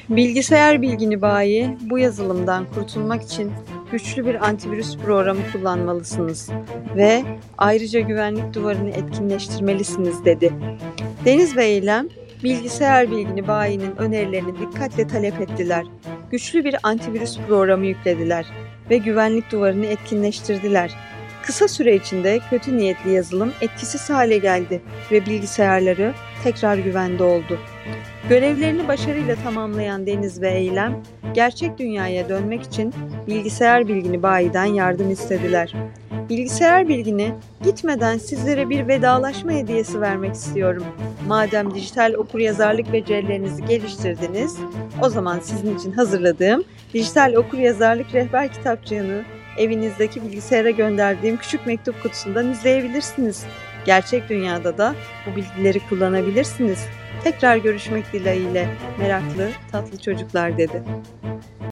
Bilgisayar bilgini bayi, bu yazılımdan kurtulmak için güçlü bir antivirüs programı kullanmalısınız ve ayrıca güvenlik duvarını etkinleştirmelisiniz dedi. Deniz ve Eylem, bilgisayar bilgini bayinin önerilerini dikkatle talep ettiler. Güçlü bir antivirüs programı yüklediler ve güvenlik duvarını etkinleştirdiler. Kısa süre içinde kötü niyetli yazılım etkisiz hale geldi ve bilgisayarları tekrar güvende oldu. Görevlerini başarıyla tamamlayan Deniz ve Eylem, gerçek dünyaya dönmek için bilgisayar bilgini bayiden yardım istediler. Bilgisayar bilgini, gitmeden sizlere bir vedalaşma hediyesi vermek istiyorum. Madem dijital okuryazarlık becerilerinizi geliştirdiniz, o zaman sizin için hazırladığım dijital okuryazarlık rehber kitapçığını evinizdeki bilgisayara gönderdiğim küçük mektup kutusundan izleyebilirsiniz. Gerçek dünyada da bu bilgileri kullanabilirsiniz. Tekrar görüşmek dileğiyle, meraklı, tatlı çocuklar dedi.